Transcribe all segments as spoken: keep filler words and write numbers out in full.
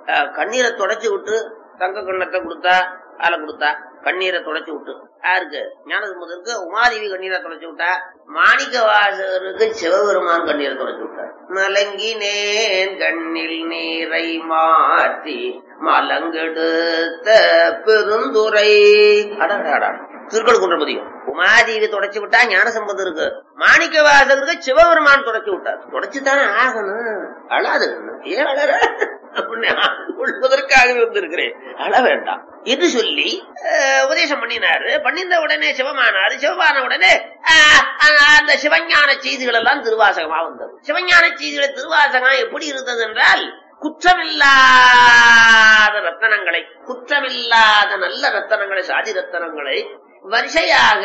கண்ணீரை தொடச்சு விட்டு தங்க கண்ணத்தை கொடுத்தா ஆளை கொடுத்தா கண்ணீரை தொடச்சு விட்டு யாருக்கு ஞானசம்பந்தருக்கு உமாதேவி கண்ணீரை தொடச்சு விட்டா, மாணிக்க வாசகருக்கு சிவபெருமான் கண்ணீரை தொடச்சு விட்டார். மலங்கினேன் கண்ணில் நீரை மாற்றி மலங்கெடுத்த பெருந்துரை திருக்கள் குன்றபதியும் உமாதேவி தொடச்சு விட்டா ஞானசம்பந்தருக்கு, மாணிக்க வாசகருக்கு சிவபெருமான் தொடச்சு விட்டார். தொடச்சுத்தானே ஆகணும், அழாது ஏன் அழற கொள்வதற்காகவே வந்திருக்கிறேன், அழ வேண்டாம் என்று சொல்லி உபதேசம் பண்ணினாரு. பண்ணிந்த உடனே சிவமானாரு. சிவமான உடனே அந்த சிவஞான செய்திகள் எல்லாம் திருவாசகமா வந்தது. சிவஞான செய்திகள் திருவாசகம் எப்படி இருந்தது என்றால், குற்றமில்லாத ரத்தனங்களை, குற்றமில்லாத நல்ல ரத்தனங்களை, சாதி ரத்தனங்களை வரிசையாக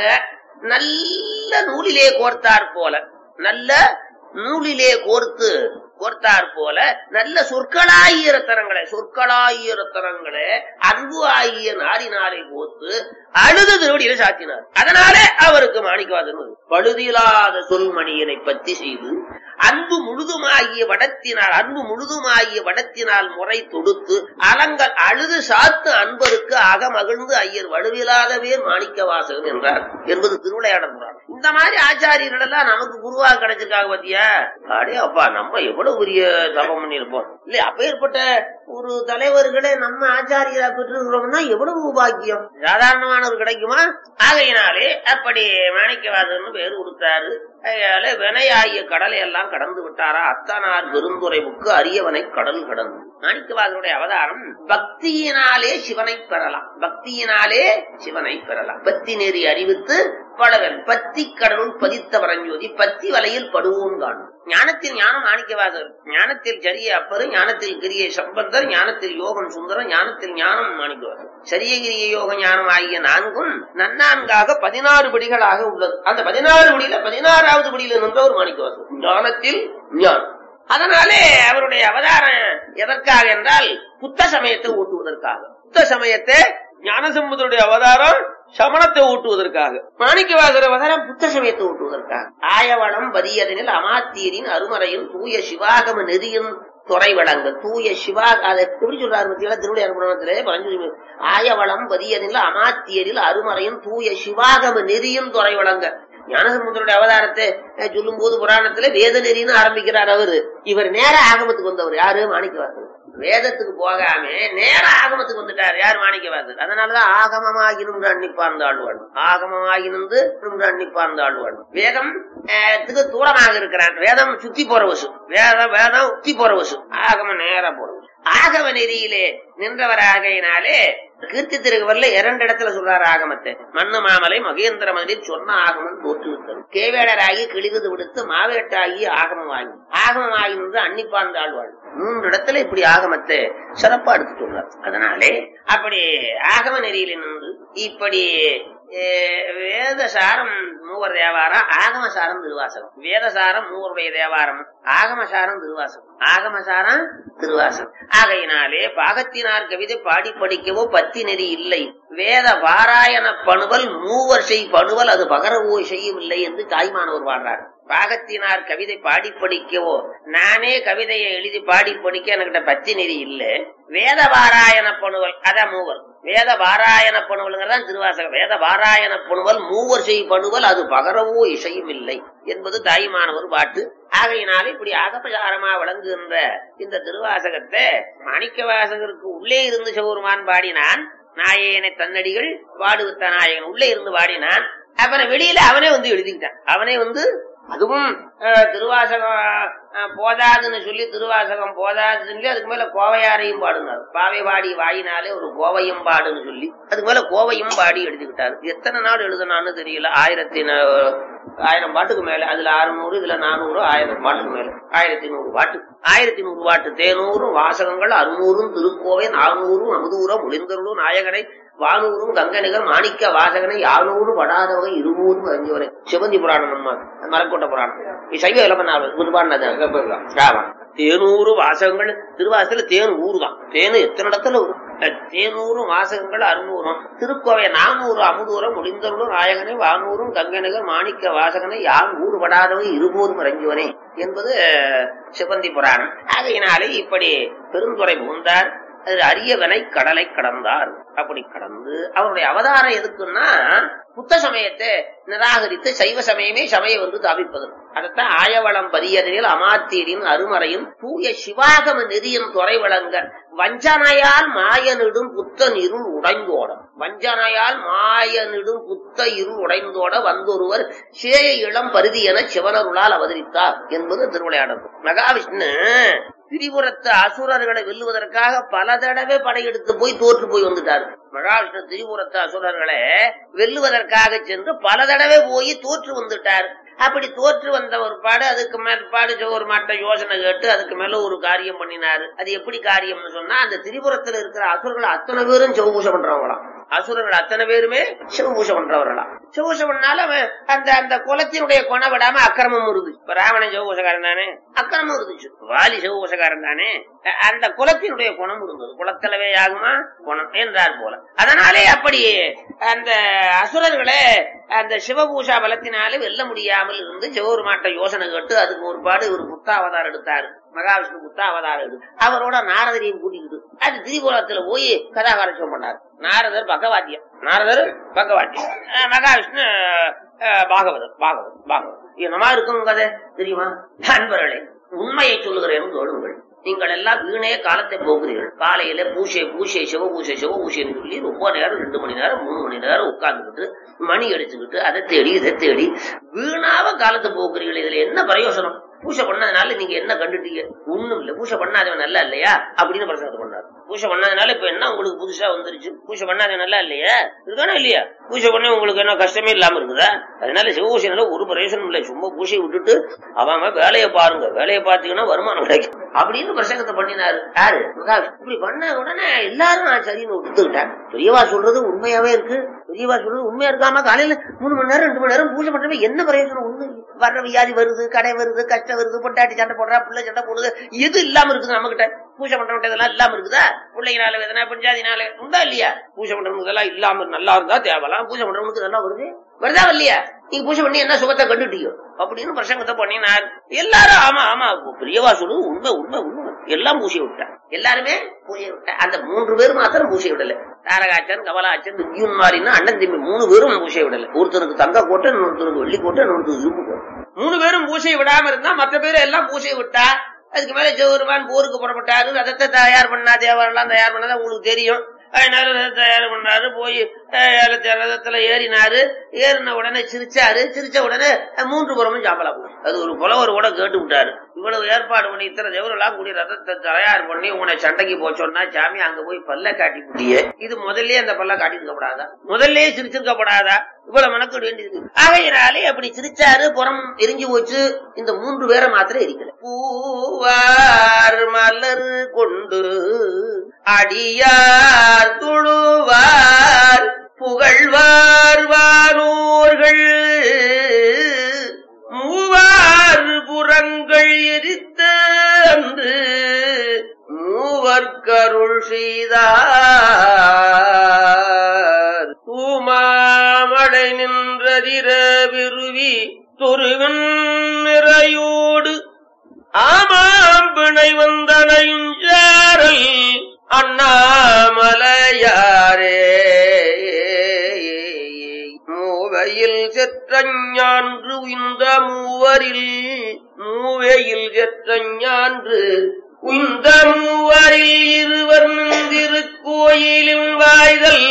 நல்ல நூலிலே கோர்த்தார் போல, நல்ல நூலிலே கோர்த்து கோர்த்தார் போல நல்ல சொற்களாகிய ரத்தனங்களை, சொற்களாகிய ரத்தனங்களை அன்பு ஆகிய நாரினாரை கோர்த்து அழுது திருவடியில சாத்தினார். அதனாலே அவருக்கு மாணிக்கவாசகர் பழுதிலாத சொல்மணியனை பத்தி செய்து அன்பு முழுதுமாகிய வடத்தினால், அன்பு முழுதுமாகிய வடத்தினால் முறை தொடுத்து அலங்கள் அழுது சாத்து அன்பருக்கு அக மகிழ்ந்து ஐயர் வலுவிலாத பேர் மாணிக்க வாசகன் என்றார் என்பது திருவிளையாடல் புராணம். இந்த மாதிரி ஆச்சாரியர்கள் எல்லாம் நமக்கு குருவா கிடைச்சிருக்காங்க பாத்தியா. அடே அப்பா, நம்ம எவ்வளவு பெரிய தபம் பண்ணிருப்போம் இல்ல. அப்ப ஏற்பட்ட ஒரு தலைவர்களே நம்ம ஆச்சாரியரா பெற்றிருக்கிறோம்னா எவ்வளவு பாக்கியம். சாதாரணமானவர் கிடைக்குமா? ஆகையினாலே அப்படி மாணிக்கவாசகன் பேரு கொடுத்தாரு. வினையாகிய கடலை எல்லாம் கடந்து விட்டாரா. அத்தனார் பெருந்துறைவுக்கு அரியவனை கடல் கடந்து. மாணிக்கவாசகனுடைய அவதாரம் பக்தியினாலே சிவனை பெறலாம், பக்தியினாலே சிவனை பெறலாம். பக்தி நெறி அறிவித்து படவன் பத்தி கடவுள் பதித்த வரஞ்சோதி பத்தி வலையில் படுவோம் காணும். ஞானத்தில் ஞானம் மாணிக்கவாசகர், ஞானத்தில் ஜரிய அப்பரு, ஞானத்தில் கிரிய சம்பந்தர், ஞானத்தில் யோகம் சுந்தரம், ஞானத்தில் ஞானம் மாணிக்கவாசகர். சரிய கிரிய யோக ஞானம் ஆகிய நான்கும் நன்னான்காக பதினாறு படிகளாக உள்ளது. அந்த பதினாறு படியில பதினாறாவது படியில நின்ற ஒரு மாணிக்கவாசகர் ஞானத்தில் ஞானம். அதனாலே அவருடைய அவதாரம் எதற்காக என்றால் புத்த சமயத்தை ஊட்டுவதற்காக. புத்த சமயத்தை ஞானசம்பந்தருடைய அவதாரம் சமணத்தை ஊட்டுவதற்காக, மாணிக்கவாசகர் அவதாரம் புத்த சமயத்தை ஊட்டுவதற்காக. ஆயவளம் பதியதனில் அமாத்தியரின் அருமறையின் தூய சிவாகம நெறியின் துறை வழங்க. தூய சிவா அதை எப்படி சொல்றாரு பத்தியா திருவிளையாடல் புராணத்திலே பரஞ்சோதி. ஆயவளம் பதியதில் அமாத்தியரில் அருமறையின் தூய சிவாகம நெறியின் துறை வழங்க. ஞானசம்பந்தருடைய அவதாரத்தை சொல்லும் போது புராணத்துல வேத நெறின்னு ஆரம்பிக்கிறார் அவரு. இவர் நேர ஆகமத்துக்கு வந்தவர் யாரு? மாணிக்கவாசகர். வேதத்துக்கு போகாம நேர ஆகமத்துக்கு வந்துட்டார் யார்? மாணிக்கவாசகர். அதனாலதான் ஆகமமாகினும் அன்னிப்பார்ந்த ஆழ்வாள், ஆகமமாகினு அன்னிப்பார்ந்த ஆழ்வாள். வேதம் தூரமாக இருக்கிறான், வேதம் சுத்தி போற வசு, வேதம் வேதம் சுத்தி போற வசு, ஆகம நேர போற வசு. ஆகம நெறியிலே நின்றவராகையினாலே கீர்த்தி திருவள்ளுவர் இரண்டு இடத்துல சொல்றாரு ஆகமத்தை. மண்ணு மாமலை மகேந்திர மந்திரில் சொன்ன ஆகமம் தோற்றுவித்தது. கேவேடராகி கிழிவது விடுத்து மாவேட்டாகி ஆகமம் வாங்கி, ஆகமம் ஆகி நின்று அன்னிப்பார்ந்த ஆழ்வாள். மூன்று இடத்துல இப்படி ஆகமத்தை சிறப்பா எடுத்து சொல்றாரு. அதனாலே அப்படி ஆகம நெறியில நின்று இப்படி வேதசாரம் மூவர் தேவாரம், ஆகமசாரம் திருவாசகம். வேதசாரம் மூவருடைய தேவாரம், ஆகமசாரம் திருவாசகம், ஆகமசாரம் திருவாசகம். ஆகையினாலே பாகத்தினார் கவிதை பாடி படிக்கவோ பத்தி நெறி இல்லை. வேத பாராயண பணுவல் மூவர் செய் பணுவல் அது பகரவோ செய்யவில்லை என்று தாய்மானவர் பாடுறார். பாகத்தினார் கவிதை பாடி படிக்கவோ, நானே கவிதையை எழுதி பாடி படிக்க என்கிட்ட பத்தி நெறி இல்லை. வேத பாராயண பணுவல் அதான் மூவர். வேத பாராயண பணுவல்ங்கிறதான் திருவாசகம். வேத பாராயண பணுவல் மூவர் செய் பணுவல் அது பகரவோ இசையும் இல்லை என்பது தாய்மானவர் பாட்டு. ஆகையினாலே இப்படி ஆகமசாரமா விளங்குகின்ற இந்த திருவாசகத்தை மாணிக்கவாசகருக்கு உள்ளே இருந்து சிவபெருமான் பாடினான். நாயேனை தன்னடிகள் பாடுவித்த நாயகன் உள்ளே இருந்து பாடினான். அப்புறம் வெளியில அவனே வந்து எழுதிக்கிட்டான். அவனே வந்து அதுவும் திருவாசகம் போதாதுன்னு சொல்லி, திருவாசகம் போதாதுன்னு சொல்லி அதுக்கு மேல கோவையாரையும் பாடுனார். பாவை பாடி வாயினாலே ஒரு கோவையும் பாடுன்னு சொல்லி அதுக்கு மேல கோவையும் பாடி எழுதிக்கிட்டாரு. எத்தனை நாள் எழுதுனான்னு தெரியல. ஆயிரத்தி ஆயிரம் பாட்டுக்கு மேல, அதுல அறுநூறு, இதுல நானூறு, ஆயிரம் பாட்டுக்கு மேல, ஆயிரத்தி நூறு பாட்டு, ஆயிரத்தி நூறு பாட்டு. தேனூறும் வாசகங்கள் அறுநூறும் திருக்கோவை நானூறும் அமுதூரம் ஒளிந்தருளும் நாயகனை வானூரும் கங்கனிகர் மாணிக்க வாசகனை யானூறு படாதவகை இருநூறும் அறிஞ்சவரை. சிவந்தி புராணம், நம்ம மரக்கோட்டை புராணம், சைவ இலப்பண்ணாவது. தேனூறு வாசகங்கள் திருவாசகத்துல தேன் ஊரு தான். தேனு எத்தனை இடத்துல வரும். தேனூறு வாசகங்கள் அறுநூறும் திருக்கோவை நானூறு அமுதூரம் ஒளிந்தருளும் நாயகனை வானூரும் கங்கனிகர் மாணிக்க வாசகனை யான் ஊறுபடாதவன் இருபோரும் அறிஞ்சவனே என்பது சிவந்தி புராணம். ஆகையினாலே இப்படி பெருந்துறை புகுந்தார். அது அரியவனை கடலை கடந்தார். அப்படி கடந்து அவருடைய அவதாரம் எதுக்குன்னா புத்த சமயத்தை நிராகரித்து சைவ சமயமே சமயம் வந்து தாவிப்பது. அதைத்தான் ஆயவளம் பதியதில் அமாத்தீரின் அருமறையும் தூய சிவாகம நெறியின் துறை வழங்க வஞ்சனையால் மாயனிடும் புத்த இருள் உடைந்தோட வஞ்சனையால் மாயனிடும் புத்த இருள் உடைந்தோட வந்தொருவர் சேய இளம் பருதி என சிவனருளால் அவதரித்தார் என்பது திருவிளையாடல். மகாவிஷ்ணு திரிபுரத்து அசுரர்களை வெல்லுவதற்காக பல தடவை படையெடுத்து போய் தோற்று போய் வந்துட்டாரு. மகாவிஷ்ணு திரிபுரத்து அசுரர்களை வெல்லுவதற்காக சென்று பல தடவை போய் தோற்று வந்துட்டார். அப்படி தோற்று வந்த ஒரு பாடு அதுக்கு மேற்பாடு ஒரு மாட்ட யோசனை கேட்டு அதுக்கு மேல ஒரு காரியம் பண்ணினாரு. அது எப்படி காரியம்னு சொன்னா, அந்த திரிபுரத்துல இருக்கிற அசுரர்கள் அத்தனை பேரும் சிவபூஷை பண்றவங்களாம். அசுரர்கள் அத்தனை பேருமே சிவபூஷை பண்றவர்களாம். சிவபூஷை பண்ணால அந்த அந்த குலத்தினுடைய கொண விடாம அக்கிரமம் இருந்துச்சு. இப்ப ராவணன் சிவபூஷக்காரன் தானே, அக்கிரமம் இருந்துச்சு. வாலி சிவபூஷக்காரன் தானே, அந்த குலத்தினுடைய குணம் இருந்தது. குலத்தலவே ஆகுமா குணம் என்றார் போல. அதனாலே அப்படி அந்த அசுரர்களை அந்த சிவபூஷா பலத்தினாலே வெல்ல முடியாமல் இருந்து சிவபெருமாட்ட யோசனை கேட்டு அதுக்கு ஒரு பாடு ஒரு புத்தாவதாரம் எடுத்தாரு. மகாவிஷ்ணு புத்தாவதாரம் எடுத்து அவரோட நாரதரையும் கூட்டிக்கிட்டு அது திரிபுரத்துல போய் கதாகாரட்சம் பண்ணாரு. நாரதர் பகவாத்தியம், நாரதர் பகவாத்தியம், மகாவிஷ்ணு பாகவதர் பாகவதர் பாகவதர் என்னமா இருக்கும் கதை தெரியுமா? நண்பர்களே, உண்மையை சொல்லுகிறேன் கேளுங்கள். நீங்கள் எல்லாம் வீணே காலத்தை போகிறீர்கள். காலையில பூசை பூசை சிவபூசை சிவபூசைன்னு சொல்லி ரொம்ப நேரம் ரெண்டு மணி நேரம் மூணு மணி நேரம் உட்கார்ந்துக்கிட்டு மணி அடிச்சுக்கிட்டு அதை தேடி இதை தேடி வீணாவ காலத்தை போகிறீர்கள். இதுல என்ன பிரயோசனம்? பூசை பண்ணதுனால நீங்க என்ன கண்டுட்டீங்க? ஒண்ணும் இல்ல. பூசை பண்ணாதவன் நல்லா இல்லையா அப்படின்னு பிரசாதம் பண்ணாரு. பூசை பண்ணதுனால இப்ப என்ன உங்களுக்கு புதுசா வந்துருச்சு? பூசை பண்ணாதவன் நல்லா இல்லையா இருக்கானா இல்லையா? பூசை பண்ண உங்களுக்கு என்ன கஷ்டமே இல்லாம இருக்குதா? அதனால சிவபூசைனால ஒரு பிரயோசனம் இல்லை. சும்மா பூசையை விட்டுட்டு அவங்க வேலையை பாருங்க, வேலையை பார்த்தீங்கன்னா வருமானம் கிடைக்கும் அப்படின்னு பிரசங்கத்தை பண்ணினாரு. யாரு? இப்படி பண்ண உடனே எல்லாரும் நான் சரின்னு விட்டுக்கிட்டேன். பெரியவா சொல்றது உண்மையாவே இருக்கு. பெரியவா சொல்றது உண்மையா இருக்காம காலையில மூணு மணி நேரம் ரெண்டு மணி நேரம் பூஜை பண்றவே என்ன பிரயோஜனம்? ஒண்ணு வர்ற வியாதி வருது, கடை வருது, கஷ்டம் வருது, பொட்டாட்டி சண்டை போடுறா, பிள்ளை சண்டை போடுது, எது இல்லாம இருக்குது நம்ம கிட்ட? பூஜை பண்றவங்க இதெல்லாம் இல்லாம இருக்குதா? பிள்ளைங்கனால வேதனை பஞ்சாதினால உண்டா இல்லையா? பூஜை பண்றவங்களுக்கு இதெல்லாம் இல்லாம நல்லா இருந்தா தேவலாம். பூஜை பண்றவங்களுக்கு இதெல்லாம் வருது வருதா இல்லையா? நீங்க பூஜை பண்ணி என்ன சுகத்தை கண்டுட்டீங்க அப்படின்னு பிரசங்கத்தை பண்ணினார். எல்லாரும் ஆமா ஆமா பெரியவா சொல்லுது உண்மை உண்மை உண்மை எல்லாம் பூசை விட்டான். எல்லாருமே பூஜை விட்ட. அந்த மூன்று பேரும் மாத்திரம் பூசை விடல. தாரகாச்சன், கமலாச்சன், வித்யுன் மாறினா அண்ணன் தம்பி மூணு பேரும் பூசை விடல. ஒருத்தருக்கு தங்க கோட்டை, இன்னொருத்தருக்கு வெள்ளி கோட்டை, இன்னொருத்தருக்கு இரும்பு கோட்டை. மூணு பேரும் பூசை விடாம இருந்தா மற்ற பேரும் எல்லாம் பூசை விட்டா. அதுக்கு மேல சிவபெருமான் போருக்கு புறப்பட்டாரு. ரதத்தை தயார் பண்ணா, தேவரெல்லாம் தயார் பண்ணாதான் உங்களுக்கு தெரியும். அதனால ரதத்தை தயார் பண்ணாரு. போய் ரதத்துல ஏறினாரு. ஏறின உடனே சிரிச்சாரு. சிரிச்ச உடனே மூன்று புறமும் சாம்பலா போச்சு. அது ஒரு புலவர் கூட கேட்டு விட்டாரு. இவ்வளவு ஏற்பாடு பண்ணி இத்தனை தேவரெல்லாம் கூடிய ரதத்தை தயார் பண்ணி உன்னை சண்டைக்கு போச்சோன்னா சாமி அங்க போய் பல்ல காட்டி குட்டியே, இது முதல்ல அந்த பல்ல காட்டிருக்க கூடாதா? முதல்ல சிரிச்சிருக்கப்படாதா? இவ்வளவு மனக்கு வேண்டியது. ஆகையினாலே அப்படி சிரிச்சாரு. புறம் எரிஞ்சு போச்சு. இந்த மூன்று பேரை மாத்திரம் எரிக்கல. பூவார் மலர் கொண்டு அடியார் துழுவார் புகழ்வார் வானோர்கள் மூவார் புறங்கள் எரித்த அன்று மூவர் கருள் செய்தார். தூமாமடை நின்றதிர விருவி தொருவன் நிறையோடு ஆமாம் பிணை வந்தனையும் சாரல் அண்ணாமலையாரே மூவையில் செற்றஞ்ஞான்று உய்ந்த மூவரில் மூவையில் செற்றஞ்ஞான்று உய்ந்த மூவரில் இருவர் திருக்கோயிலின் வாய்தல்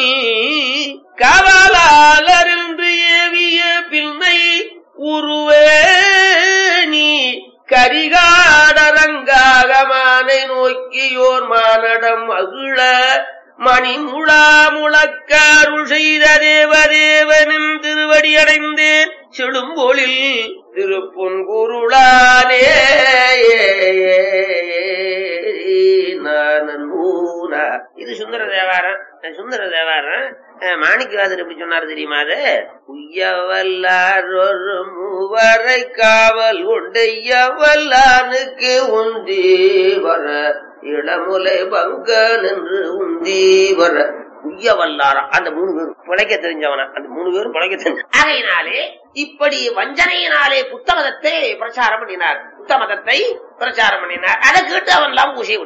கவலாலரின்று ஏவிய பின்னை உருவே நீ கரிகாடரங்காக மானை நோக்கியோர் மானடம் அகிழ மணிமுழா முழக்காருள் செய்த தேவதேவனின் திருவடி அடைந்தேன் செழும்பொழில் திருப்பொன்குருளானே நானூனா. இது சுந்தர தேவாரம். சுந்தர தேவாரம் மாணிக்கவாசர் எப்படி சொன்னார் தெரியுமா? அது உய்யவல்லார் ஒரு மூவரை காவல் உண்டையவல்லானுக்கு உந்தி வர இளமுலை பங்க நின்று உந்தி வர உய்யவல்லாரா. அந்த மூணு பேரும் பிழைக்க தெரிஞ்சவனா, அந்த மூணு பேரும் பிழைக்க தெரிஞ்ச. ஆகையினாலே இப்படி வஞ்சனையினாலே புத்தமதத்தை பிரச்சாரம் பண்ணினார். புத்தமதத்தை பிரச்சாரம் பண்ணினார். அதை கேட்டு அவன் எல்லாம் பூசை விட்டான்.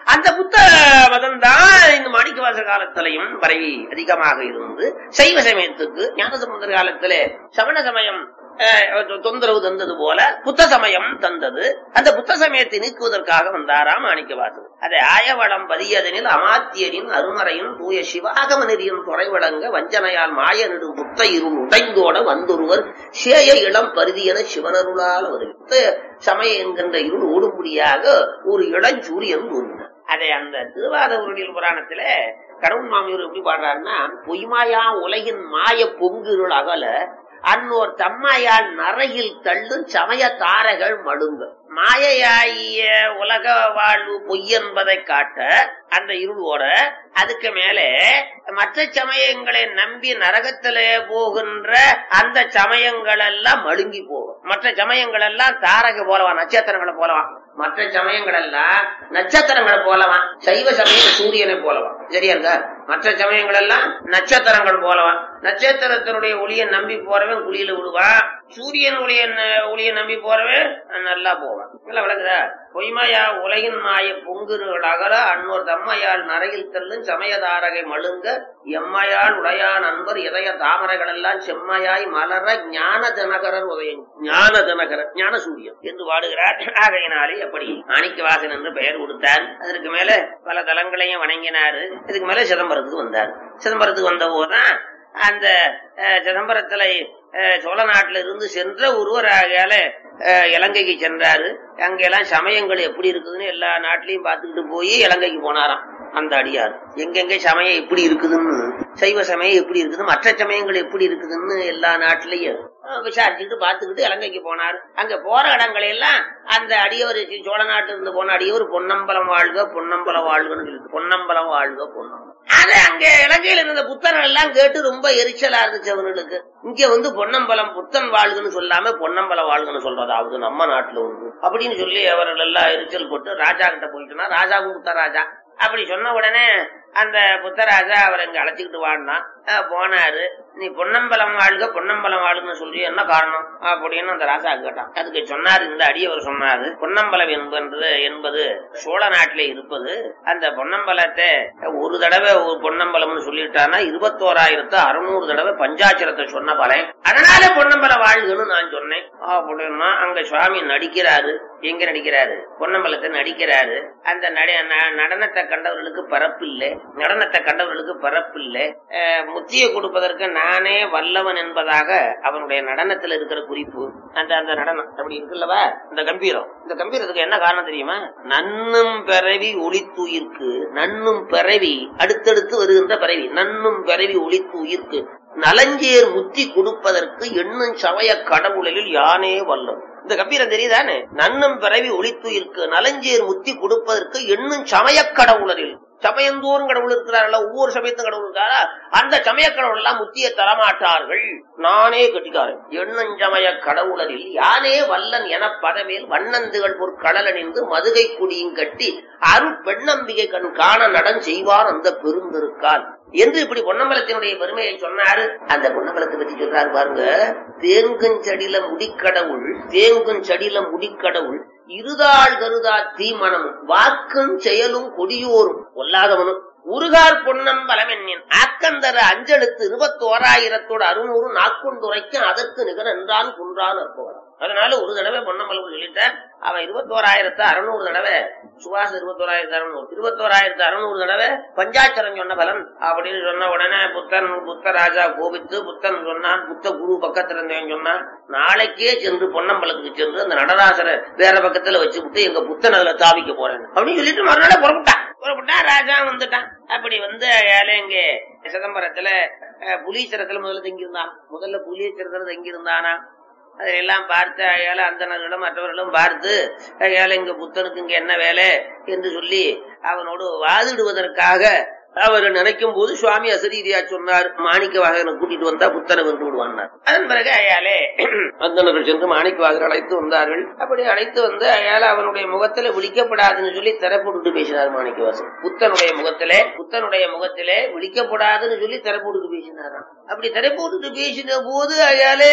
அந்த புத்த மதம் தான் இந்த மாணிக்கவாசர் காலத்திலையும் பரவி அதிகமாக இருந்து சைவ சமயத்துக்கு ஞானசம்பந்தர் காலத்திலே சமண சமயம் தொந்தரவு தந்தது போல புத்த சமயம் தந்தது. அந்த புத்த சமயத்தை நீக்குவதற்காக வந்தாராம் மாணிக்கவாசகர். அதை ஆயவளம் பதியதனில் அமாத்தியரின் அருமறையும் தூய சிவாகம நெறியும் துறைவழங்க வஞ்சனையால் மாய நெடும் புத்த இருள் உடைந்தோட வந்தொருவர் சேய இளம் பருதி என சிவனருளால் வருகிறது. புத்த சமயம் என்கின்ற இருள் ஓடும்படியாக ஒரு இளஞ்சூரியன் தோன்றினார். அதை அந்த திருவாதூரில் புராணத்துல கடவுள் மாமியூர் எப்படி பாடுறாருன்னா, பொய்மாயா உலகின் மாய பொங்குருள் அகல அன்னோர் தம்மையால் நரையில் தள்ளும் சமய தாரைகள் மழுங்க. மாயையாகிய உலக வாழ்வு பொய் என்பதை காட்ட அந்த இருளோட அதுக்கு மேலே மற்ற சமயங்களை நம்பி நரகத்திலே போகின்ற அந்த சமயங்கள் எல்லாம் மழுங்கி போகும். மற்ற சமயங்கள் எல்லாம் தாரகை போலவா, நட்சத்திரங்களை போலவா. மற்ற சமயங்கள் எல்லாம் நட்சத்திரங்களை போலவான். சைவ சமயம் சூரியனை போலவான். சரியா இருக்கா? மற்ற சமயங்கள் எல்லாம் நட்சத்திரங்கள் போலவான். நட்சத்திரத்தினுடைய ஒளியை நம்பி போறவன் குழியில விடுவான். சூரியன் ஒளிய ஒளியை நம்பி போறவன் நல்லா போவான். இல்ல விளக்குதா? பொய்மையா உலகின் மாய பொங்குகள் அகல அன்னோர் தம்மையால் நரையில் தள்ளும் சமயதாரகை மழுங்க எம்மையால் உடையா நண்பர் இதய தாமரைகள் எல்லாம் செம்மையாய் மலர ஞான தினகரர் உதயம். ஞான தினகரர் ஞான சூரியன் என்று வாடுகிறார். ஆகையினாலே அப்படி மாணிக்கவாசன் என்று பெயர் கொடுத்தார். அதற்கு மேல பல தலங்களையும் வணங்கினாரு. இதுக்கு மேல சிதம்பரத்துக்கு வந்தார். சிதம்பரத்துக்கு வந்த போதுதான் அந்த சிதம்பரத்துல சோழ நாட்டில இருந்து சென்ற ஒருவராக இலங்கைக்கு சென்றாரு. அங்கெல்லாம் சமயங்கள் எப்படி இருக்குதுன்னு எல்லா நாட்டிலையும் பார்த்துக்கிட்டு போய் இலங்கைக்கு போனாராம் அந்த அடியார். எங்கெங்க சமயம் எப்படி இருக்குதுன்னு, சைவ சமயம் எப்படி இருக்குது, மற்ற சமயங்கள் எப்படி இருக்குதுன்னு எல்லா நாட்டிலையும் விசாரிச்சுட்டு பார்த்துக்கிட்டு இலங்கைக்கு போனாரு. அங்க போற இடங்களை எல்லாம் அந்த அடியவர் சோழ நாட்டில இருந்து போன அடியவர் பொன்னம்பலம் வாழ்க பொன்னம்பலம் வாழ்கன்னு சொல்லிட்டு பொன்னம்பலம் வாழ்க பொன்னம்பலம். அது அங்க இலங்கையில இருந்த புத்தர்கள் எல்லாம் கேட்டு ரொம்ப எரிச்சலா இருந்துச்சு அவர்களுக்கு. இங்க வந்து பொன்னம்பலம் புத்தன் வாழ்கன்னு சொல்லாம பொன்னம்பலம் வாழ்கன்னு சொல்றதாவது நம்ம நாட்டுல உண்டு அப்படின்னு சொல்லி அவர்கள் எல்லாம் எரிச்சல் போட்டு ராஜா கிட்ட போயிட்டுனா, ராஜாவும் புத்த ராஜா அப்படி சொன்ன உடனே அந்த புத்தராஜா அவர் இங்க அழைச்சிக்கிட்டு வாடினா போனாரு. நீ பொன்னம்பலம் வாழ்க பொன்னம்பலம் வாழ்கன்னு சொல்லி என்ன காரணம் அப்படின்னு அந்த ராஜா கேட்டான். அதுக்கு சொன்னாரு, இந்த அடியவர் சொன்னாரு, பொன்னம்பலம் என்பது என்பது சோழ நாட்டிலே இருப்பது. அந்த பொன்னம்பலத்தை ஒரு தடவை ஒரு பொன்னம்பலம்னு சொல்லிட்டானா இருபத்தோராயிரத்து அறுநூறு தடவை பஞ்சாட்சரத்தை சொன்ன பலன். அதனால பொன்னம்பலம் வாழ்கன்னு நான் சொன்னேன் அப்படின்னா அங்க சுவாமி நடிக்கிறாரு. எங்க நடிக்கிறாரு? பொன்னம்பலத்தை நடிக்கிறாரு. அந்த நடனத்தை கண்டவர்களுக்கு பரப்பில்லை, நடனத்தை கண்டவர்களுக்கு பரப்பில்லை. முத்தியை கொடுப்பதற்கு நானே வல்லவன் என்பதாக அவனுடைய நடனத்துல இருக்கிற குறிப்பு. அந்த அந்த நடனம் அப்படி இருக்குல்லவா, இந்த கம்பீரம். இந்த கம்பீரத்துக்கு என்ன காரணம் தெரியுமா? நன்னும் பிறவி ஒளித்துயிர்க்கு, நன்னும் பிறவி அடுத்தடுத்து வருகின்ற பிறவி, நன்னும் பிறவி ஒளித்துயிர்க்கு நலஞ்சேர் முத்தி கொடுப்பதற்கு எண்ணும் சமய கடவுளில் யானே வல்லவன். இந்த கம்பீரம் தெரியுதானே? நன்னும் பிறவி ஒளித்துயிர்க்கு நலஞ்சேர் முத்தி கொடுப்பதற்கு எண்ணும் சமய கடவுளரில். சமயந்தோறும் கடவுள் இருக்கிறார்களா? ஒவ்வொரு சமயத்தும் கடவுள் இருக்காரா? அந்த சமய கடவுள் எல்லாம் முத்தியை தரமாட்டார்கள். நானே கட்டிக்காரன். எண்ணஞ்சமய கடவுளரில் யானே வல்லன் என பதமேல் வண்ணந்துகள் பொற் கடலணிந்து மதுகை குடியும் கட்டி அருள் பெண்ணம்பிகை கண் காண நடன் செய்வார் அந்த பெருந்திருக்கால் என்று இப்படி பொன்னம்பலத்தினுடைய பெருமையை சொன்னாரு. அந்த பொன்னம்பலத்தை பற்றி சொல்றாரு பாருங்க. தேங்குஞ்சடில முடிக்கடவுள், தேங்குஞ்சடில முடிக்கடவுள் இருதாள் கருதா தீமணமும் வாக்கும் செயலும் கொடியோரும் கொல்லாதவனும் உருகார் பொன்னம்பலம் என்னின் ஆக்கந்தர அஞ்செழுத்து இருபத்தி ஓராயிரத்தோடு அறுநூறு நாக்குண்டுரைக்கும் அதற்கு நிகர் என்றான் குன்றான் அற்புதம். அதனால ஒரு தடவை பொன்னம்பலம் சொல்லிட்டார். அவன் இருபத்தி ஓராயிரத்து அறுநூறு தடவை சுவாச இருபத்தி ஓராயிரத்து அறுநூறு இருபத்தி ஓராயிரத்து அறுநூறு தடவை பஞ்சாட்சரம் சொன்ன பலன் அப்படின்னு சொன்ன உடனே புத்தன் புத்த ராஜா கோபித்து புத்தன் சொன்னான். புத்த குரு பக்கத்துல இருந்தவன் சொன்னான், நாளைக்கே சென்று பொன்னம்பலத்துக்கு சென்று அந்த நடராசரை வேற பக்கத்துல வச்சு விட்டு எங்க புத்தன் அதுல தாவிக்க போறேன் அப்படின்னு சொல்லிட்டு மறுநாளே புறப்பட்டான். புறப்பட்டா ராஜா வந்துட்டான். அப்படி வந்து இங்க சிதம்பரத்துல புலீச்சரத்துல முதல்ல தங்கியிருந்தான். முதல்ல புலீச்சரத்துல தங்கியிருந்தானா அதெல்லாம் பார்த்து அயால அந்தனர்களும் மற்றவர்களும் பார்த்து அயால இங்க புத்தனுக்கு இங்க என்ன வேலை என்று சொல்லி அவனோடு வாதிடுவதற்காக அவர் நினைக்கும் போது சுவாமி அசரீதியா சொன்னார், மாணிக்க வாகனை கூட்டிட்டு வந்தா புத்தனை வென்று விடுவார். அதன் பிறகு அயாலே அந்தனர்கள் சென்று மாணிக்க வாகர் அழைத்து வந்தார்கள். அப்படி அழைத்து வந்து அயால அவனுடைய முகத்துல விழிக்கப்படாதுன்னு சொல்லி திறப்போட்டு பேசினார் மாணிக்கவாசன். புத்தனுடைய முகத்திலே புத்தனுடைய முகத்திலே விழிக்கப்படாதுன்னு சொல்லி திறப்போட்டு பேசினாராம். அப்படி திறப்போட்டு பேசின போது அயாலே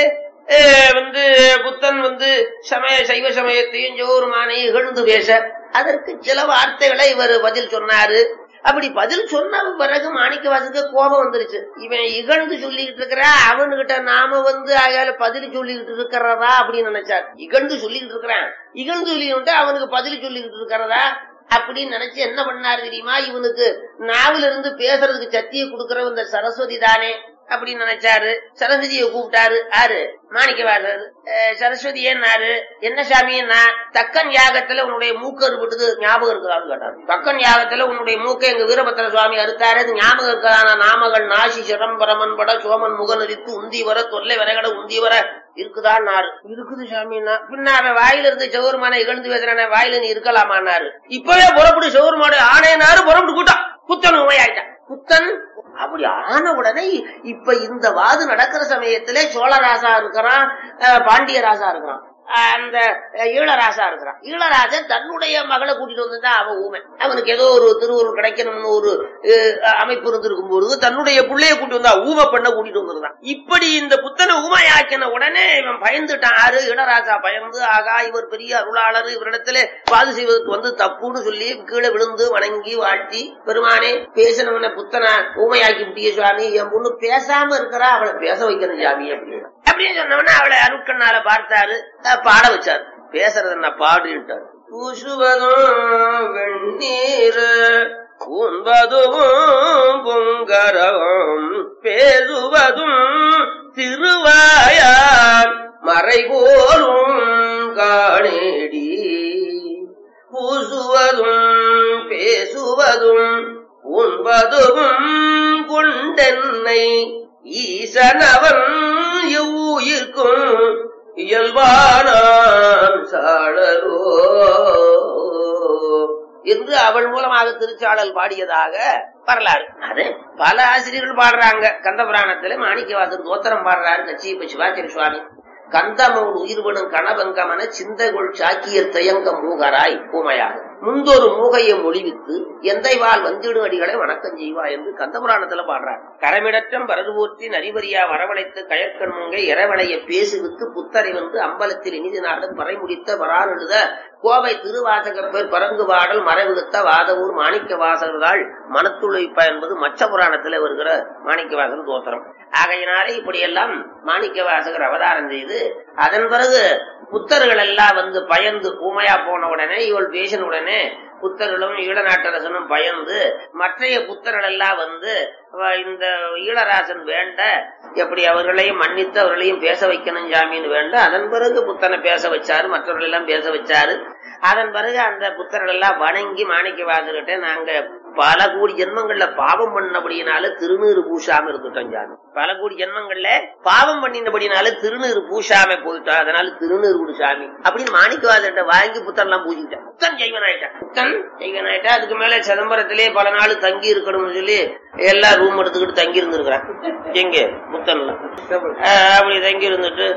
வந்து புத்தன் வந்து சமய சைவ சமயத்தையும் ஜோருமானையும் இகழ்ந்து பேச அதற்கு சில வார்த்தைகளை இவர் பதில் சொன்னாரு. அப்படி பதில் சொன்ன பிறகு மாணிக்கவாசனுக்கு கோபம் வந்துருச்சு. இவன் இகழ்ந்து சொல்லிக்கிட்டு இருக்கிறா, அவனுகிட்ட நாம வந்து அயால பதில் சொல்லிக்கிட்டு இருக்கிறதா அப்படின்னு நினைச்சார். இகழ்ந்து சொல்லிக்கிட்டு இருக்கிறான், இகழ்ந்து சொல்லிக்கிட்டு அவனுக்கு பதில் சொல்லிக்கிட்டு இருக்கிறதா அப்படின்னு நினைச்சு என்ன பண்ணாரு தெரியுமா? இவனுக்கு நாவில இருந்து பேசுறதுக்கு சக்தியை கொடுக்கற இந்த சரஸ்வதி தானே அப்படின்னு நினைச்சாரு. சரஸ்வதியை கூப்பிட்டாரு. ஆறு மாணிக்கவாசர் சரஸ்வதி ஏன்னாரு, என்ன சாமின்னா தக்கன் யாகத்துல உன்னுடைய மூக்கு அறுபட்டது ஞாபகம் இருக்குதான்னு கேட்டாரு. தக்கன் யாகத்துல உன்னுடைய மூக்கை எங்க வீரபத்திர சுவாமி அறுத்தாரு, அது ஞாபகம் இருக்கதான நாமகள் நாசி சிரம்பரமன் பட சோமன் முகநரித்து உந்தி வர தொல்லை வரைகட உந்தி வர இருக்குதான்னாரு. இருக்குது சாமின்னா பின்ன அவன் வாயில இருந்து சௌர்மான இகழ்ந்து பேசுறான வாயில நீ இருக்கலாமான்னாரு. இப்பவே புறப்படு சௌர்மாடு ஆணையனாரு புறப்பட்டு கூட்டான். புத்தன் உமையாயிட்டான். புத்தன் அப்படி ஆன உடனே இப்ப இந்த வாது நடக்கிற சமயத்திலே சோழராசா இருக்கிறான், பாண்டிய ராசா இருக்கிறான், அந்த ஈழராசா இருக்கிறான். ஈழராஜன் தன்னுடைய மகளை கூட்டிட்டு வந்துதான் அவன் ஊமை. அவனுக்கு ஏதோ ஒரு திருவுருள் கிடைக்கணும்னு ஒரு அமைப்பு இருந்திருக்கும் பொழுது தன்னுடைய பிள்ளைய கூட்டி வந்தா ஊமை பண்ண கூட்டிட்டு வந்துருந்தான். இப்படி இந்த புத்தனை ஊமையாக்கின உடனே இவன் பயந்துட்டான். ஆறு ஈழராஜா பயந்து, ஆகா இவர் பெரிய அருளாளர், இவரிடத்துல வாது செய்வதற்கு வந்து தப்புன்னு சொல்லி கீழே விழுந்து வணங்கி வாழ்த்தி, பெருமானே பேசினவன புத்தனை ஊமையாக்கி விட்டிய சுவாமி, என் பொண்ணு பேசாம இருக்கிறா, அவளை பேச வைக்கணும் சாமி அப்படின்னு அப்படின்னு சொன்னவன அவளை அருட்கண்ணால பார்த்தாரு, பாட வச்சாரு. பேசுறது என்ன பாடுட்டாரு. பூசுவதும் வெண்ணீர் பூன்பதும் பொங்கரவும் பேசுவதும் திருவாயார் மறைபோலும் காணேடி. பூசுவதும் பேசுவதும் உண்பதும் கொண்டென்னை ஈசனவன் எவ்வுயிர்க்கும் இயல்பானான் சாளரோ என்று அவள் மூலமாக திருச்சாளல் பாடியதாக வரலாறு. அது பல ஆசிரியர்கள் பாடுறாங்க. கந்த புராணத்துல மாணிக்கவாசர் தோத்திரம் பாடுறாரு கச்சியப்ப சிவாச்சாரிய சுவாமி. கந்தமோடு உயிர்வனும் கணபங்கமன சிந்தைகொள் சாக்கியர் தயங்க மூகராய் பூமையாக முந்தொரு மூகையை மொழிவித்து எந்தை வாழ் வந்திடும் அடிகளை வணக்கம் செய்வா என்று கந்தபுராணத்துல பாடுறார். கரமிடற்றம் பரது போற்றி நரிவரியா வரவழைத்து கயற்கண் முங்கை இரவளைய பேசுவித்து புத்தரை வந்து அம்பலத்தில் இனிது நாடன் பறை முடித்த வரான் எழுத கோவை திருவாசகர் பேர் பரங்கு பாடல் மறைவிடுத்த வாதவூர் மாணிக்க வாசகர்கள் மனத்துழைப்பா என்பது மச்ச புராணத்துல வருகிற மாணிக்க வாசகர் தோத்திரம். ஆகையினாலே இப்படி எல்லாம் மாணிக்க வாசகர் அவதாரம் செய்து அதன் பிறகு புத்தர்கள் எல்லாம் வந்து பயந்து ஊமையா போன உடனே இவள் பேசின உடனே புத்தர்களும் ஈழநாட்டரசனும் பயந்து மற்றைய புத்தர்கள் எல்லாம் வந்து இந்த ஈழராசன் வேண்ட எப்படி அவர்களையும் மன்னித்து அவர்களையும் பேச வைக்கணும் ஜாமீன் வேண்ட அதன் பிறகு புத்தனை பேச வச்சாரு, மற்றவர்கள் எல்லாம் பேச வச்சாரு. அதன் பிறகு அந்த புத்தர்கள் எல்லாம் வணங்கி மாணிக்க வாசகிட்ட நாங்க பல கோடி ஜென்மங்கள்ல பாவம் பண்ணபடினால திருநீறு பூசாம இருந்துட்டோம் ஜாமி. பல கோடி ஜென்மங்கள்ல பாவம் பண்ணினபடினால திருநீறு பூசாம போயிட்டோம், அதனால திருநீறு குடு சாமி அப்படின்னு மாணிக்க வாசகிட்ட வாங்கி புத்தன் எல்லாம் பூஜிட்டான். புத்தன் ஜெய்வன் ஆயிட்டான். புத்தன் ஜெய்வன் ஆயிட்டா. அதுக்கு மேல சிதம்பரத்திலே பல நாள் தங்கி இருக்கணும்னு சொல்லி எல்லா ரூம் எடுத்துக்கிட்டு தங்கி இருந்திருக்கிறான். எங்க புத்தன்ல அப்படி தங்கி இருந்துட்டு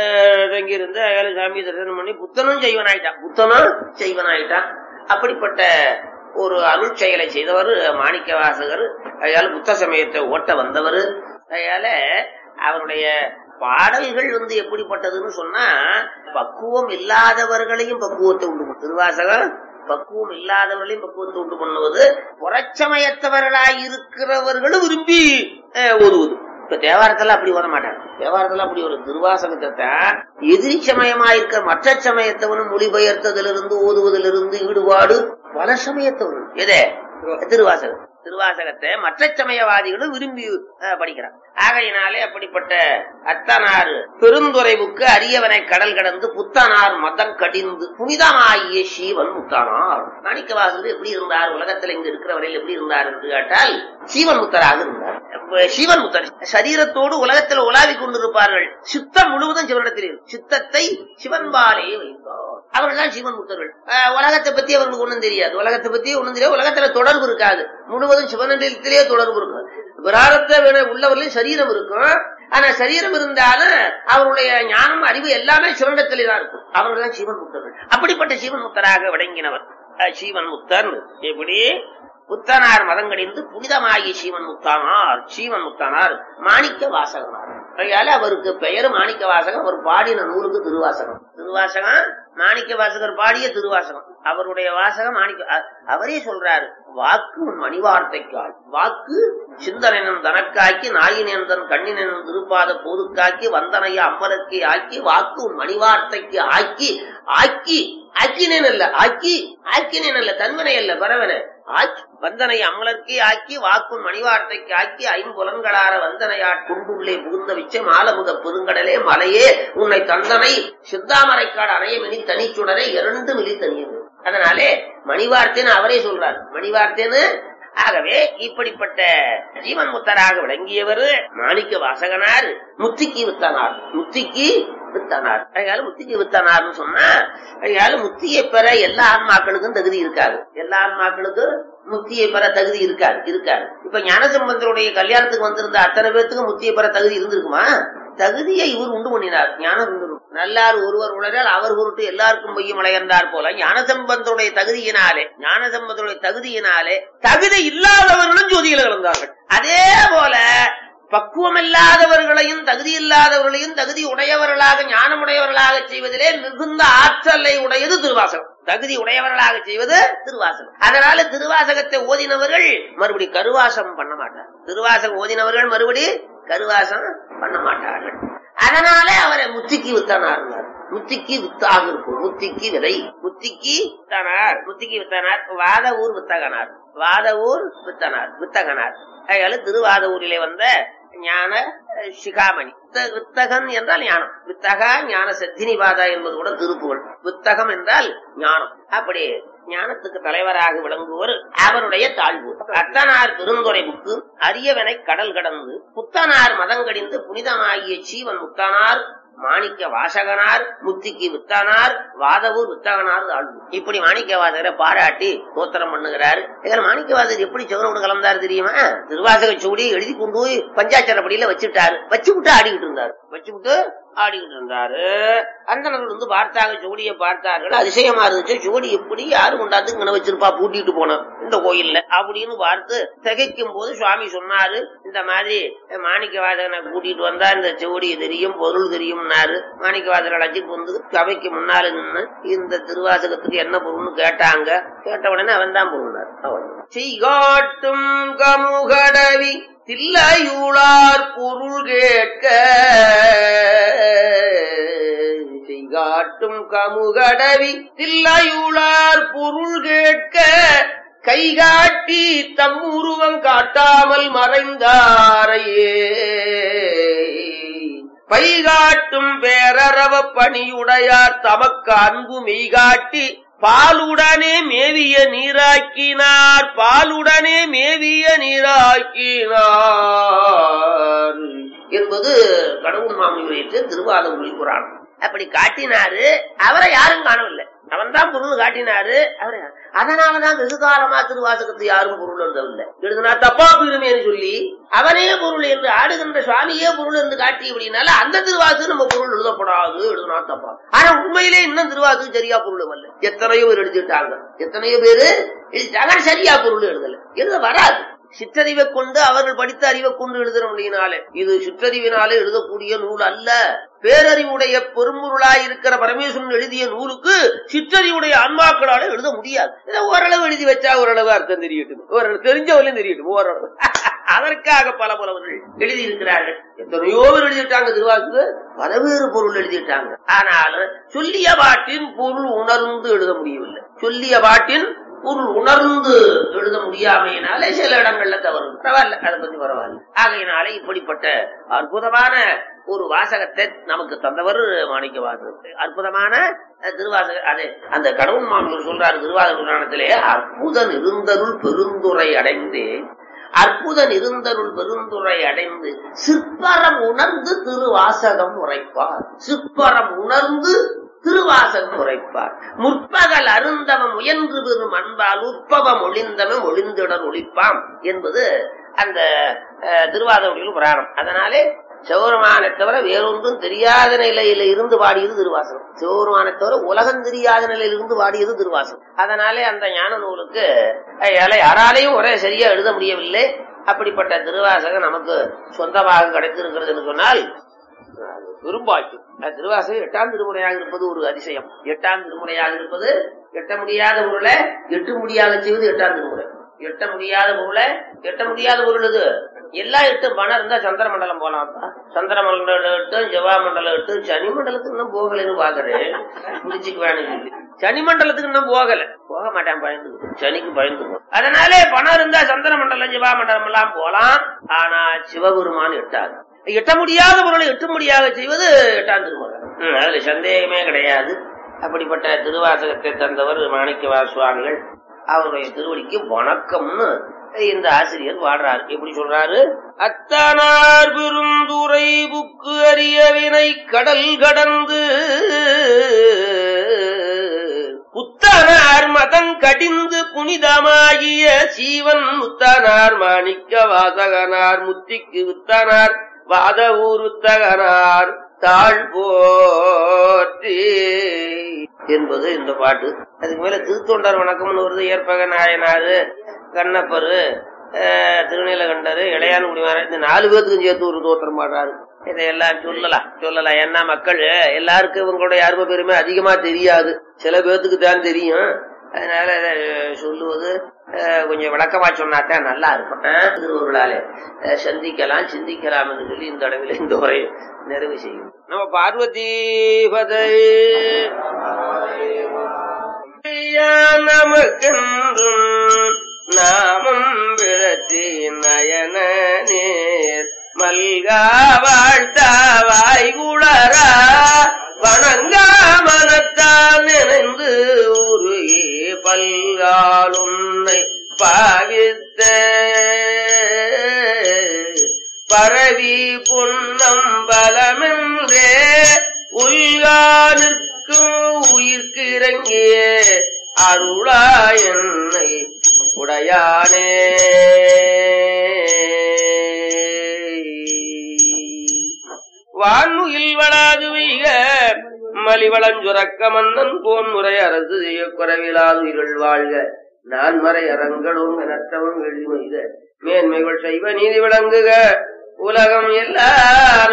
தங்கி இருந்து ஏழு சாமி தரிசனம் பண்ணி புத்தனும் ஜெய்வன் ஆயிட்டான். புத்தனும் ஜெய்வன் ஆயிட்டான். அப்படிப்பட்ட ஒரு அருள் செயலை செய்தவர் மாணிக்க வாசகர். அதனால புத்த சமயத்தை ஓட்ட வந்தவர். அதனால அவருடைய பாடல்கள் வந்து எப்படிப்பட்டதுன்னு சொன்னா பக்குவம் இல்லாதவர்களையும் பக்குவத்தை உண்டு பண்ணும். திருவாசகர் பக்குவம் இல்லாதவர்களையும் பக்குவத்தை உண்டு பண்ணுவது, புறச்சமயத்தவர்களாய் இருக்கிறவர்களும் விரும்பி ஓதுவது. இப்ப தேவாரத்துல அப்படி ஓத மாட்டாங்க. தேவாரத்துல அப்படி ஒரு திருவாசகத்தை எதிரி சமயமா இருக்க மற்ற சமயத்தவனும் மொழிபெயர்த்ததிலிருந்து ஓதுவதிலிருந்து ஈடுபாடு பல சமயத்தவனும் எதே திருவாசகம் திருவாசகத்தை மற்ற சமயவாதிகளும் விரும்பி படிக்கிறான். ஆகையினாலே அப்படிப்பட்ட அத்தனாறு பெருந்துறைவுக்கு அரியவனை கடல் கடந்து புத்தனார் மதம் கடிந்து புனிதமாகிய சீவன் முத்தானார். மாணிக்கவாசகர் எப்படி இருந்தார், உலகத்துல இங்க இருக்கிற வரையில் எப்படி இருந்தார் என்று கேட்டால் சீவன் முத்தராக இருந்தார். சீவன் முத்தர் சரீரத்தோடு உலகத்தில் உலாவிக் கொண்டிருப்பார்கள். சித்தம் முழுவதும் சிவனிடத்தில், சித்தத்தை சிவன்பாலே வைத்தார். அவர்கள் தான் சிவன் முத்தர்கள். உலகத்தை பத்தி அவர்களுக்கு ஒண்ணும் தெரியாது, உலகத்தை பத்தி ஒண்ணும் தெரியாது, உலகத்துல தொடர்பு இருக்காது, முழுவதும் சிவனிடத்திலேயே தொடர்பு இருக்கும். விராடத்தை உள்ளவர்களையும் சரீரம் இருக்கும். ஆனா சரீரம் இருந்தாலும் அவருடைய ஞானம் அறிவு எல்லாமே சிவனிடத்திலே தான் இருக்கும். அவர்கள் தான் சிவன் முத்தர்கள். அப்படிப்பட்ட சிவன் முத்தராக விளங்கினவர் சீவன் முத்தர். எப்படி புத்தனார் மதங்கடிந்து புனிதமாகி சீவன் முத்தானார். சீவன் முத்தானார் மாணிக்க வாசகனார். அதனால அவருக்கு பெயர் மாணிக்க வாசகம். அவர் பாடின நூலுக்கு திருவாசகம். திருவாசகம் மாணிக்க வாசகர் பாடிய திருவாசகம். அவருடைய வாசகம் மாணிக்க. அவரே சொல்றாரு, வாக்கு உன் மணிவார்த்தைக்காய், வாக்கு சிந்தனனும் தனக்காக்கி நாயினன் தன் கண்ணினன் திருப்பாத போதுக்காக்கி வந்தனைய அம்பலத்தை ஆக்கி வாக்கு உன் மணிவார்த்தைக்கு ஆக்கி ஆக்கி ஆக்கினேன் அல்ல ஆக்கி ஆக்கினேன் அல்ல தன்மனை அல்ல பரவன ஆக்கி வந்தனை அமலர்க்கே ஆக்கி வாக்குன் மணிவார்த்தைக்கு ஆக்கி ஐம்புலன்களார வந்தனையாட் குண்டுள்ளே புகுந்த விச்ச மாலமுத பெருங்கடலே மலையே உன்னை தந்தனை சித்தாமரைக்காடு அணைய மினி தனிச்சுடரை இரண்டு மிலி தனியது. அதனாலே மணிவார்த்தைன்னு அவரே சொல்றார். மணிவார்த்தைன்னு ஆகவே இப்படிப்பட்ட ஜீவன் முத்தராக விளங்கியவர் மாணிக்க வாசகனார். முத்திக்கு வித்தனார். முத்திக்கு வித்தனார். அதனால முத்திக்கு வித்தனார்னு சொன்னா, அதனால முத்தியை பெற எல்லா ஆன்மாக்களுக்கும் தகுதி இருக்காது. எல்லா ஆன்மாக்களுக்கும் முத்தியை பெற தகுதி இருக்காது இருக்காது இப்ப ஞானசம்பந்தருடைய கல்யாணத்துக்கு வந்திருந்த அத்தனை பேர்த்துக்கு முத்தியை பெற தகுதி இருந்திருக்குமா? தகுதியை இவர் உண்டு பண்ணினார். ஞானம் நல்லார் ஒருவர் உணரால் அவர் பொருட்டு எல்லாருக்கும் பொய்யும் அலையந்தார் போல ஞானசம்பந்தருடைய தகுதியினாலே ஞானசம்பந்தருடைய தகுதியினாலே தகுதி இல்லாதவர்களும் ஜோதியில் கலந்தார்கள். அதே போல பக்குவம் இல்லாதவர்களையும் தகுதி இல்லாதவர்களையும் தகுதி உடையவர்களாக ஞானமுடையவர்களாக செய்வதிலே மிகுந்த ஆற்றலை உடையது திருவாசகம். தகுதி உடையவர்களாக செய்வது திருவாசகம். அதனால திருவாசகத்தை ஓதினவர்கள் மறுபடி கருவாசம் பண்ண மாட்டார். திருவாசகம் ஓதினவர்கள் மறுபடி கருவாசம் பண்ண மாட்டார்கள். அதனால அவரை முத்திக்கு வித்தனார். முத்திக்கு வித்தாக இருக்கும். முத்திக்கு விதை. முத்திக்கு வித்தனார். முத்திக்கு வித்தனார். வாத ஊர் வித்தகனார். வாத ஊர் வித்தனார் வித்தகனார். அதனால திருவாத ஊரிலே வந்த ஞான சிகாமணி. வித்தகன் என்றால் ஞானம். வித்தகா ஞான சத்தினிவாதா என்பது கூட திருப்புகழ். வித்தகம் என்றால் ஞானம். அப்படி ஞானத்துக்கு தலைவராக விளங்குவர் அவருடைய தாழ்வு. அத்தனார் பெருந்துரை புக்கு அரியவனை கடல் கடந்து புத்தனார் மதங்கடிந்து புனிதமாகிய சீவன் முத்தனார் மாணிக்க வாசகனார் முத்திக்கு வித்தானார் வாதவூர் வித்தகனார் தாழ்வு. இப்படி மாணிக்க வாசகரை பாராட்டி தோத்திரம் பண்ணுகிறார். இதில் மாணிக்கவாசகர் எப்படி சிவனோடு கலந்தார் தெரியுமா? திருவாசக சூடி எழுதி கொண்டு போய் பஞ்சாச்சரப்படியில வச்சுட்டாரு. வச்சு விட்டு ஆடிக்கிட்டு இருந்தாரு. வச்சு விட்டு ஆடிக்கிட்டு இருந்தாரு. அந்தனர்கள் வந்து பார்த்தாங்க, ஜோடிய பார்த்தார்கள். அதிசயமா இருந்துச்சு. ஜோடி எப்படி யாரு கொண்டாந்து இங்க வச்சிருப்பா பூட்டிட்டு போன இந்த கோயில்ல அப்படின்னு பார்த்து திகைக்கும் போது சுவாமி சொன்னாரு, இந்த மாதிரி மாணிக்க வாசகனை கூட்டிட்டு வந்தா இந்த ஜோடி தெரியும் பொருள் தெரியும்னாரு. மாணிக்க வாசகரை அழைச்சிட்டு வந்து சபைக்கு முன்னால நின்று இந்த திருவாசகத்துக்கு என்ன பொருள்னு கேட்டாங்க. கேட்ட உடனே அவன் தான் பொருள்னார். அவன் செய்காட்டும் கமுகடவி தில்லையூளார் பொருள் கேட்க செய்காட்டும் கமுகடவி தில்லையூளார் பொருள் கேட்க கைகாட்டி தம் உருவம் காட்டாமல் மறைந்தாரையே பைகாட்டும் பேரரவ பணியுடையார் தமக்கு அன்பு மெய்காட்டி பாலுடனே மேவிய நீராக்கினார். பாலுடனே மேவிய நீராக்கினார் என்பது கடவுள் மாமுனிவரையிட்டு திருவாத மொழி புராணம். அப்படி காட்டினாரு. அவரை யாரும் காணவில்லை. அவன் தான் பொருள் காட்டினாரு. அவரை அதனாலதான் வெகு காலமா திருவாசகத்தை யாரும் பொருள் எழுதவில்லை. எழுதுனா தப்பா போயிருமேன்னு சொல்லி அவனே பொருள் என்று ஆடுகின்ற சுவாமியே பொருள் என்று காட்டி அப்படின்னால அந்த திருவாசகம் நம்ம பொருள் எழுதப்படாது. எழுதுனா தப்பா. ஆனா உண்மையிலே இன்னும் திருவாசகம் சரியா பொருள் வரல. எத்தனையோ பேர் எழுதிட்டாங்க. எத்தனையோ பேரு எழுதிட்டாங்க. சரியா பொருள் எழுதல. எழுத வராது. சிற்றறிவை கொண்டு அவர்கள் படித்த அறிவை கொண்டு எழுதுற முடியினாலே இது சிற்றறிவினாலே எழுதக்கூடிய நூல் அல்ல. பேரறிவுடைய பெரும்பொருளாய் இருக்கிற பரமேஸ்வரன் எழுதிய நூலுக்கு சிற்றறிவுடைய ஆன்மாக்களால எழுத முடியாது. ஓரளவு எழுதி வச்சா ஓரளவு அர்த்தம் தெரியட்டும், ஓரளவு தெரிஞ்சவர்களும் தெரியட்டும். ஓரளவு அதற்காக பல புலவர்கள் எழுதி இருக்கிறார்கள். எத்தனையோ பேர் எழுதிட்டாங்க. திருவாசு பலவேறு பொருள் எழுதிட்டாங்க. ஆனாலும் சொல்லிய பாட்டின் பொருள் உணர்ந்து எழுத முடியவில்லை. சொல்லிய பாட்டின் பொருள் உணர்ந்து எழுத முடியாமையினாலே சில இடங்கள்ல தவறு. பரவாயில்ல, அதை பத்தி பரவாயில்ல. ஆகையினாலே இப்படிப்பட்ட அற்புதமான ஒரு வாசகத்தை நமக்கு தந்தவர் மாணிக்க வாசகர். அற்புதமான திருவாசக. அது அந்த கடவுள் மாமூர் சொல்றாரு திருவாசக புராணத்திலே, அற்புதன் இருந்தருள் பெருந்துரை அடைந்து அற்புதன் இருந்தருள் பெருந்துரை அடைந்து சிற்பரம் உணர்ந்து திருவாசகம் உரைப்பார். சிற்பரம் உணர்ந்து திருவாசகம் உரைப்பார். முற்பகல் அருந்தவம் முயன்று பெறும் அன்பால் உற்பவம் ஒளிந்தவம் ஒளிந்துடன் ஒளிப்பாம் என்பது அந்த திருவாசக புராணம். அதனாலே சிவபெருமானை தவிர வேறொன்றும் தெரியாத நிலையில இருந்து பாடியது திருவாசகம். சிவபெருமானை தவிர உலகம் தெரியாத நிலையில இருந்து பாடியது திருவாசகம். அதனாலே அந்த ஞான நூலுக்கு யாராலையும் ஒரே சரியா எழுத முடியவில்லை. அப்படிப்பட்ட திருவாசகம் நமக்கு சொந்தமாக கிடைத்திருக்கிறது என்று சொன்னால் விரும்பாய்க்கும். திருவாசகம் எட்டாம் திருமுறையாக இருப்பது ஒரு அதிசயம். எட்டாம் திருமுறையாக இருப்பது எட்ட முடியாத பொருளை எட்டு முடியாத செய்வது எட்டாம் திருமுறை. எட்ட முடியாத பொருளை எட்ட முடியாத பொருள் இது எல்லாம் எட்டு பணம் இருந்தா சந்திர மண்டலம் போலாம்ப்பா. சந்திர மண்டலம் எட்டு, ஜெவா மண்டலம் எட்டு, சனி மண்டலத்துக்கு இன்னும் போகலன்னு பாக்குறேன். முடிச்சுக்கு வேணும் சொல்லி சனி மண்டலத்துக்கு இன்னும் போகல, போக மாட்டேன், பயந்து சனிக்கு பயந்து. அதனாலே பணம் இருந்தா சந்திர மண்டலம் ஜெவா மண்டலம் எல்லாம் போலாம். ஆனா சிவபெருமான் எட்டாது. எட்ட முடியாத பொருளை எட்டு முடியாத செய்வது எட்டாம் திருமுறை. அதுல சந்தேகமே கிடையாது. அப்படிப்பட்ட திருவாசகத்தை தந்தவர் மாணிக்க சுவாமிகள். அவருடைய திருவடிக்கு வணக்கம்னு இந்த ஆசிரியர் பாடுறாரு. எப்படி சொல்றாரு? அத்தனார் பெருந்துரை புக்கு அரியவினை கடல் கடந்து புத்தனார் மதம் கடிந்து புனிதமாகிய சீவன் முத்தனார் மாணிக்க வாசகனார் முத்திக்கு வித்தனார் வாத ஊருத்தகனார் தாழ் போற்றி என்பது இந்த பாட்டு. அதுக்கு மேல திருத்தொண்டர் வணக்கம்னு வருது. ஏற்பக நாயனாரு, கண்ணப்பரு, திருநீலகண்டரு, இளையான் குடிமாற இந்த நாலு பேருக்கும் சேர்த்து ஒரு தோத்திரம் பாடுறாரு. இதையெல்லாம் சொல்லலாம் சொல்லலாம் ஏன்னா மக்கள் எல்லாருக்கும் இவங்களுடைய அருமை பெருமை அதிகமா தெரியாது, சில பேர்த்துக்கு தான் தெரியும். அதனால சொல்லுவது கொஞ்சம் விளக்கமா சொன்னாத்தான் நல்லா இருக்கும். திருவருளாலே சந்திக்கலாம் சிந்திக்கலாம் என்று சொல்லி இந்த அளவில் இந்த உரை நிறைவு செய்யும். நம்ம பார்வதி பதை நமக்கென்றும் நாமம் விரத்தி நயன நேர் மல்கா வாழ்த்தா வாய்குளரா வணங்கா மனத்தால் நினைந்து உருகி பல்காலுன்னை பாவித்த பரவி புன்னம் பலமென்றே உள்கானிற்கும் உயிர்க்கிறங்கிய அருளா என்னை உடையானே. வான்முகில் வளாது வைக மலிவளஞ்சுரக்க மன்னன் போன் முறை அரசு செய்ய குறைவிலாது உயிர்கள் வாழ்க. நான் மறை அரங்களும் எனற்றவும் எழுதி மொய்த மேன்மைகள் செய்வ நீதி விளங்குக உலகம் எல்லா